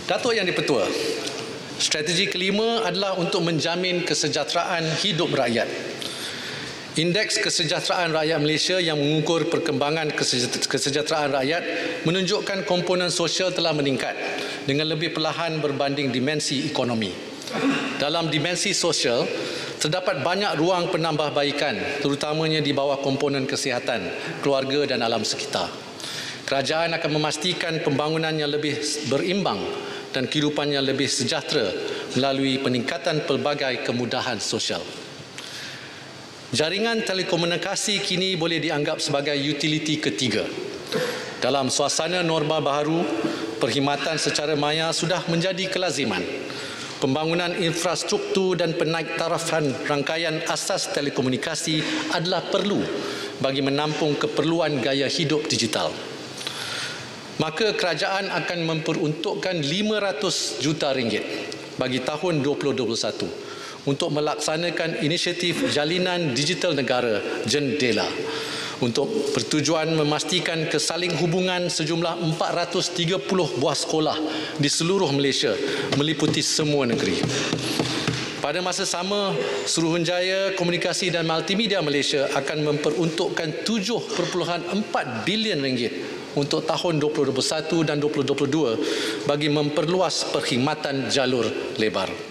Datuk Yang di-Pertua, strategi kelima adalah untuk menjamin kesejahteraan hidup rakyat. Indeks kesejahteraan rakyat Malaysia yang mengukur perkembangan kesejahteraan rakyat menunjukkan komponen sosial telah meningkat dengan lebih perlahan berbanding dimensi ekonomi. Dalam dimensi sosial, terdapat banyak ruang penambahbaikan, terutamanya di bawah komponen kesihatan, keluarga dan alam sekitar. Kerajaan akan memastikan pembangunan yang lebih berimbang dan kehidupan yang lebih sejahtera melalui peningkatan pelbagai kemudahan sosial. Jaringan telekomunikasi kini boleh dianggap sebagai utiliti ketiga. Dalam suasana norma baharu, perkhidmatan secara maya sudah menjadi kelaziman. Pembangunan infrastruktur dan penaiktarafan rangkaian asas telekomunikasi adalah perlu bagi menampung keperluan gaya hidup digital. Maka kerajaan akan memperuntukkan RM500 juta bagi tahun 2021 untuk melaksanakan inisiatif Jalinan Digital Negara JENDELA untuk bertujuan memastikan kesaling hubungan sejumlah 430 buah sekolah di seluruh Malaysia meliputi semua negeri. Pada masa sama, Suruhanjaya Komunikasi dan Multimedia Malaysia akan memperuntukkan RM7.4 bilion untuk tahun 2021 dan 2022 bagi memperluas perkhidmatan jalur lebar.